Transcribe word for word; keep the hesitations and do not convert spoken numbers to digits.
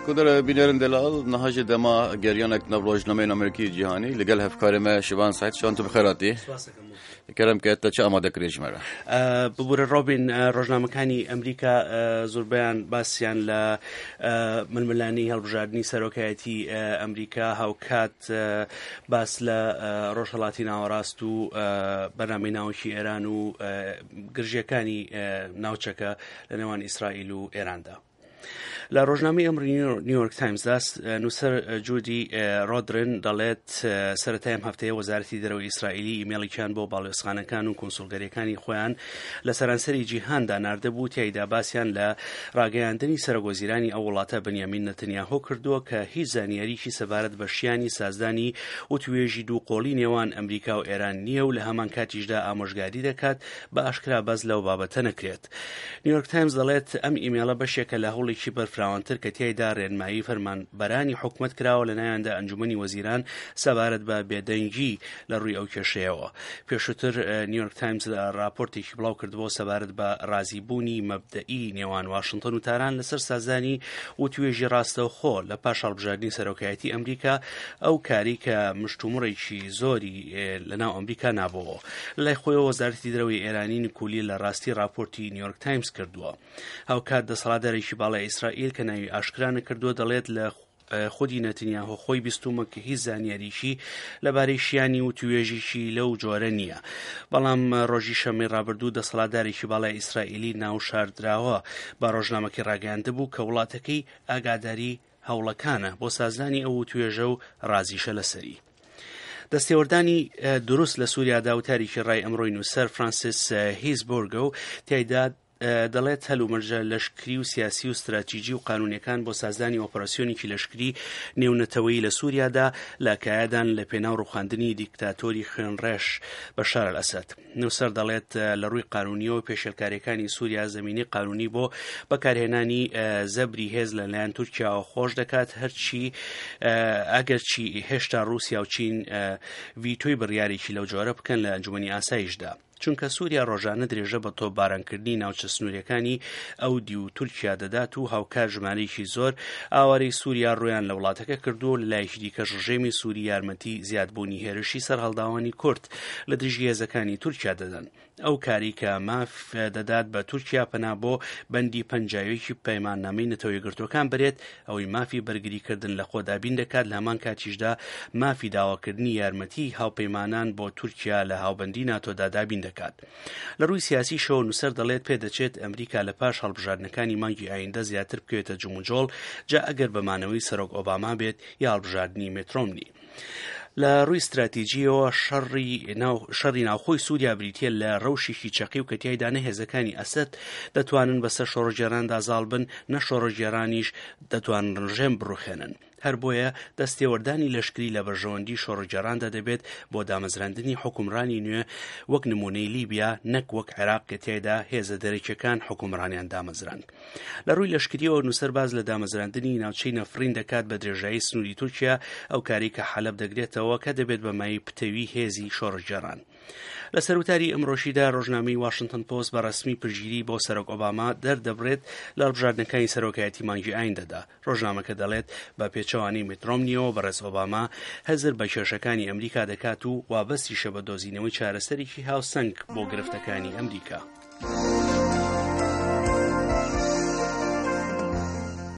کدر بینرن دلال نهاج دما گریانک نبروجنامه امریکی جهانی لگل هفکار ما شبان سعید شان تو بخیراتی کرم که تا چه آماده کریش مرا ببور رابین روزنامه‌کانی ئەمریکا زۆربیان باسییان لە ململانی هەڵبژاردننی سەرۆکایەتی ئەمریکا هاوکات باس لە ڕۆژهەڵاتی ناوەڕاست و بەنامەی ناوەکی ئێران و گرژیەکانی ناوچەکە لە نێوان ئیسرائیل و ئێراندا. لە ڕۆژنامەی ئەمری نیویۆرک تایمزدا نووسەر جودی ڕۆدرن دەڵێت سەرەتای ئەم هەفتەیە وەزارەتی دەرەوەی ئیسرائیلی ئیمێڵێکیان بۆ باڵێۆزخانەکان و کۆنسوڵگەریەکانی خۆیان لە سەرانسەری جیهاندا ناردەبوو تیایدا باسییان لە ڕاگەیاندنی سەرۆکوەزیرانی ئەو وڵاتە بەنیامین نەتەنیاهۆ کردووە کە هیچ زانیاریکی سەبارەت بە شیانی سازدانی و توێژی دووقۆڵی نێوان ئەمریکا و ئێران نییە و لە هەمان کاتیشدا ئامۆژگاری دەکات بە ئاشکرا بەس لەو بابەتە نەکرێت. نیویۆرک تایمز دەڵێت ئەم ئیمێڵە بەشێکە لە هەوڵێکی بەرفراوانتر کە تیایدا ڕێنمایی فەرمانبەرانی حکومت کراوە لەلایەندا ئەنجومەنی وەزیران سەبارەت بە بێدەنگی لە ڕووی ئەو کێشەیەوە. پێشووتر نیویۆرک تایمز راپۆرتێکی بڵاو کردبوو سەبارەت بە ڕازیبوونی مەبدەئی نێوان واشنگتن و تاران لەسەر سازانی و توێژی ڕاستەوخۆ لە پاش هەڵبژاردننی سەرۆکایەتی ئەمریکا، ئەو کاری کە مشتومڕێکی زۆری لەناو ئەمریکا نابەوە. لای خۆیەوە وەزارەتی دەرەوەی ئێرانی نکولی لە ڕاستی راپۆرتی نیویۆرک تایمز کردووە. هاوکات دەسەڵاتدارێکی باڵای ئیسرائیل کە ناوی ئاشکرا نەکردووە دەڵێت لە خودی نەتەنیاهۆ خۆی بیستومە کە هیچ زانیاریشی لەبارەی شیانی و توێژیشی لەو جۆرە نییە. بەڵام ڕۆژی شەمەی ڕابردوو دەسەڵاتدارێکی باڵای ئیسرائیلی ناوشاردراوە بە ڕۆژنامەکەی ڕاگەیاندەبوو کە وڵاتەکەی ئاگاداری هەوڵەکانە بۆ سازانی ئەو توێژە و ڕازیشە لەسەری. دەستێوەردانی دروست لە سووریادا و تاریکی ڕای ئەمڕۆی نووسەر فرانسیس هیزبۆرگە و تیایدا دەڵێت هەلومەرجە لەشکری و سیاسی و استراتیژی و قانونیەکان بۆ سازدانی ئۆپەراسیۆنێکی لەشکری نێونەتەوەیی لە سووریادا لە کایەدان لە پێناو ڕوخاندنی دیکتاتۆری خوێنڕێش بەشار ئەسەد. نووسەر دەڵێت لە ڕووی قانونیەوە پێشێلکاریەکانی سووریا زەمینەی قانونی بۆ بەکارهێنانی زەبری هێز لەلایەن تورکیاوە خۆش دەکات، هەرچی ئەگەرچی هێشتا رووسیا و چین ڤیتۆی بڕیارێکی لەو جۆرە بکەن لە ئەنجومەنی ئاسایشدا. چونکە سووریا ڕۆژانە درێژە بە تۆپبارانکردنی ناوچە سنوورەکانی ئەودی و تورکیا دەدات و هاوکار ژمارەیەکی زۆر ئاوارەی سووریا ڕۆیان لە وڵاتەکە کردووە لە لایەکی دیکەش ڕژێمی سووری یارمەتی زیادبوونی هێرشی سەر هەڵداوانی کورد لە دژی هێزەکانی تورکیا دەدەن. ئەو کاری کە ماف دەدات بە تورکیا پەنا بۆ بەندی پەنجاویەکی پەیماننامەی نەتەوە یەکگرتووەکان بێت، ئەوەی مافی بەرگریکردن لە خۆدابین دەکات، لە هەمان کاتیشدا مافی داواکردنی یارمەتی هاوپەیمانان بۆ تورکیا لە هاوبەندی ناتۆدا دابین دەکات. لە ڕووی سیاسی شەوە نووسەر دەڵێت پێدەچێت ئەمریکا لە پاش هەڵبژاردنەکانی مانگی ئایندە زیاتر بکوێتە جوموجۆڵ، جا ئەگەر بەمانەوەی سەرۆک ئۆباما بێت یا هەڵبژاردننی مێترۆمنی. لە ڕووی استراتیژیەوە شەڕی ناوخۆی سووریا بریتیە لە ڕەوشێکی چەقی و کە تیایدا نە هێزەکانی ئەسەد دەتوانن بەسەر شۆڕەجێراندا زاڵ بن، نە شۆڕەجێرانیش دەتوانن ڕژێم بڕوخێنن. هەر بۆیە دەستێوەردانی لەشکری لە بەرژەوەندی شۆڕەجێراندا دەبێت بۆ دامەزراندنی حکومڕانی نوێ وەک نمونەی لیبیا، نەک وەک عێراق کە تیایدا هێزە دەرەکیەکان حکومڕانیان دامەزراند. لە ڕووی لەشکریەوە نووسەر باز لە دامەزراندنی ناوچەی نەفرین دەکات بە درێژایی سنووری تورکیا، ئەو کاری کە حەلەب دەگرێتەوە کە دەبێت بە مای پتەوی هێزی شۆڕەجێران. لە سەرەتایی ئەمڕۆژیدا ڕۆژنامەی واشنگتن پۆست بە ڕەسمی پشگیری بۆ سەرۆک ئۆباما دەردەبرێت لە هەڵبژاردنەکانی سەرۆکایەتی مانگی ئایندەدا. ڕۆژنامەکە دەڵێت بە پێچەوانەی مێترۆمنیەوە بەڕێز ئۆباما هەزر بە کێشەکانی ئەمریکا دەکات و وابەستیشە بە دۆزینەوەی چارەسەرێکی هاوسەنگ بۆ گرفتەکانی ئەمریکا.